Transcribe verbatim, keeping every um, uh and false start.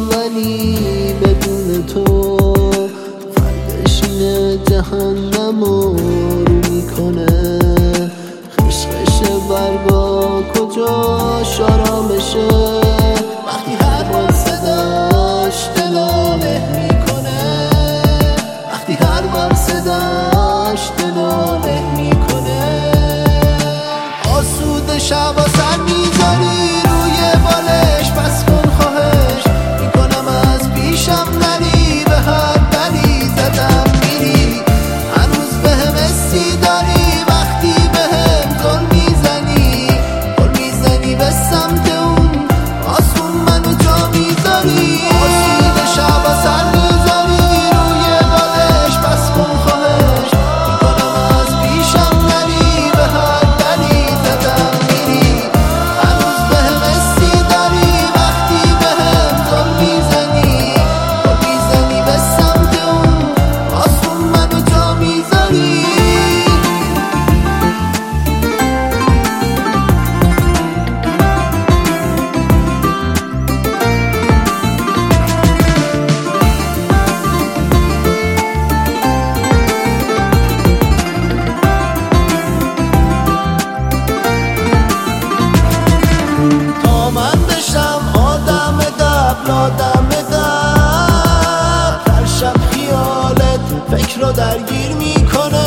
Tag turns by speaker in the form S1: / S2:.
S1: ولی بدون تو فردشین جهنم رو میکنه. خشخش برگا کجا شارامشه وقتی هر بار صداش دلو له میکنه، وقتی هر بار صداش دلو له میکنه. آسوده شب و سر میذاری روی بالش، پس کن خواهش میکنم از پیشم نری، به هر بلی زدم میری. هنوز بهم حسی داری وقتی بهم گل میزنی، گل میزنی به سمت اون آسون منو جا میذاری. آسوده شب و سر میذاری روی بالش، پس کن خواهش میکنم از پیشم نری، به هر بلی زدم میری. هنوز بهم حسی داری وقتی بهم گل میزنی، گل میزنی به سمت اون آسون منو جا میذاری. تا من بشم آدم قبل آدم قبل، هر شب خیالت فکر رو درگیر میکنه.